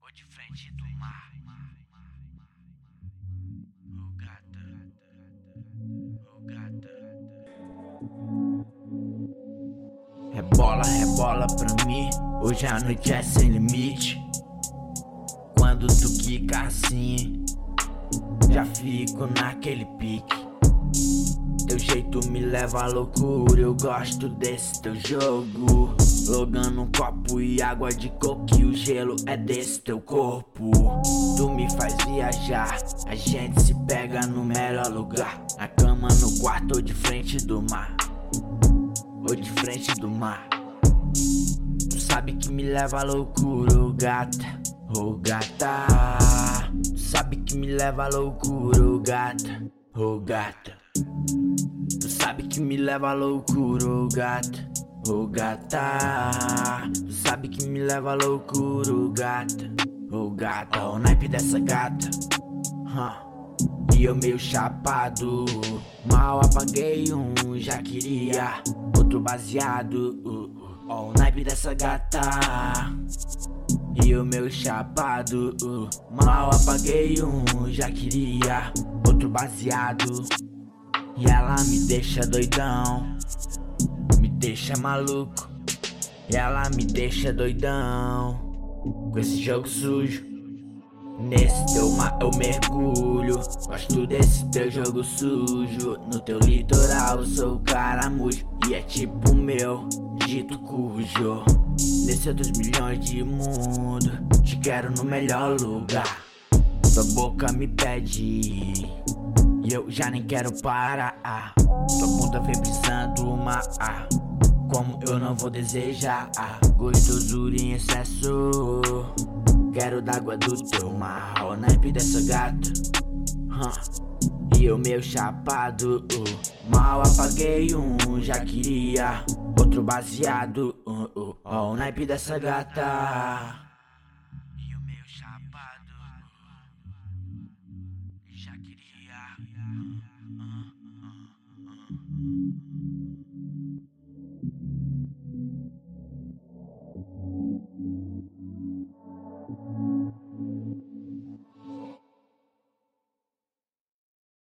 ou de frente do mar. Ô gata, ô gata. Rebola, rebola pra mim, hoje a noite é sem limite. Quando tu quica assim, já fico naquele pique. Teu jeito me leva à loucura, eu gosto desse teu jogo. Logando um copo e água de coco e o gelo é desse teu corpo. Tu me faz viajar, a gente se pega no melhor lugar. Na cama, no quarto ou de frente do mar. Ou de frente do mar. Tu sabe que me leva à loucura, ô gata, ô gata. Tu sabe que me leva à loucura, ô gata, ô gata. Tu sabe que me leva à loucura, ô gata, ô gata. Tu sabe que me leva à loucura, ô gata, ô gata. O naipe dessa gata, e eu meio chapado. Mal apaguei um, já queria outro baseado. Ó o naipe dessa gata, e eu meio chapado. Mal apaguei um, já queria outro baseado. E ela me deixa doidão, me deixa maluco. E ela me deixa doidão com esse jogo sujo. Nesse teu mar eu mergulho, gosto desse teu jogo sujo. No teu litoral eu sou o caramujo, e é tipo meu dito cujo. Nesse outros milhões de mundo, te quero no melhor lugar. Tua boca me pede e eu já nem quero parar. Tua bunda vem brisando uma como eu não vou desejar. Gostosura em excesso, quero d'água do teu mar. O naipe dessa gata, e eu meio chapado. Mal apaguei um, já queria outro baseado. O naipe dessa gata, e eu meio chapado, já queria